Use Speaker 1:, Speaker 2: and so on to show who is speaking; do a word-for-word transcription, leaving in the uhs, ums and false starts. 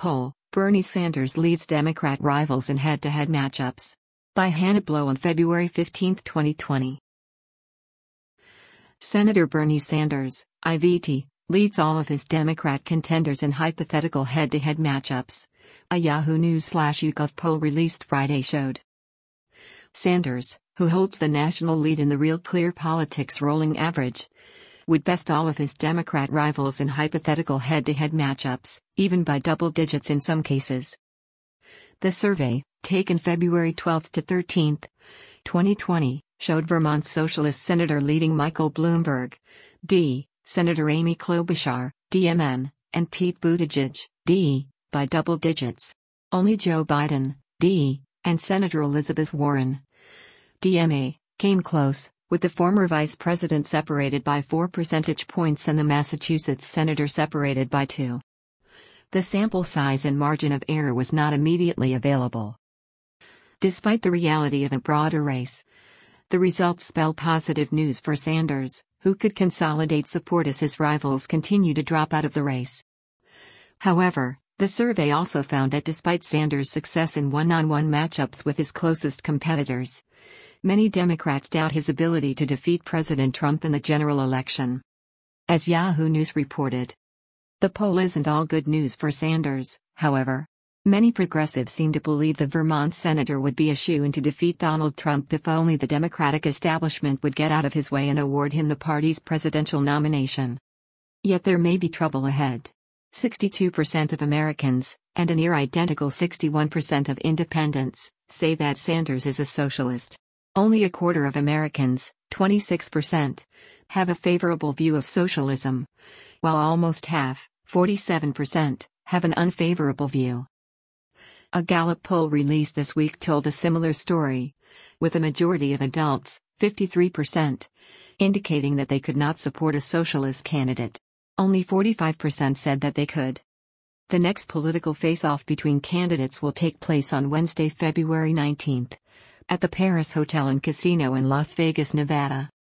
Speaker 1: Poll: Bernie Sanders leads Democrat rivals in head-to-head matchups. By Hannah Blow on February fifteenth, twenty twenty. Senator Bernie Sanders, I V T, leads all of his Democrat contenders in hypothetical head-to-head matchups. A Yahoo News slash YouGov poll released Friday showed. Sanders, who holds the national lead in the Real Clear Politics rolling average, would best all of his Democrat rivals in hypothetical head-to-head matchups, even by double digits in some cases. The survey, taken February twelfth to thirteenth, twenty twenty, showed Vermont Socialist Senator leading Michael Bloomberg, D, Senator Amy Klobuchar, D M N, and Pete Buttigieg, D, by double digits. Only Joe Biden, D, and Senator Elizabeth Warren, D M A, came close, with the former vice president separated by four percentage points and the Massachusetts senator separated by two. The sample size and margin of error was not immediately available. Despite the reality of a broader race, the results spell positive news for Sanders, who could consolidate support as his rivals continue to drop out of the race. However, the survey also found that despite Sanders' success in one-on-one matchups with his closest competitors, many Democrats doubt his ability to defeat President Trump in the general election. As Yahoo News reported, the poll isn't all good news for Sanders, however. Many progressives seem to believe the Vermont senator would be a shoo-in to defeat Donald Trump if only the Democratic establishment would get out of his way and award him the party's presidential nomination. Yet there may be trouble ahead. sixty-two percent of Americans, and a near-identical sixty-one percent of independents, say that Sanders is a socialist. Only a quarter of Americans, twenty-six percent, have a favorable view of socialism, while almost half, forty-seven percent, have an unfavorable view. A Gallup poll released this week told a similar story, with a majority of adults, fifty-three percent, indicating that they could not support a socialist candidate. Only forty-five percent said that they could. The next political face-off between candidates will take place on Wednesday, February nineteenth, at the Paris Hotel and Casino in Las Vegas, Nevada.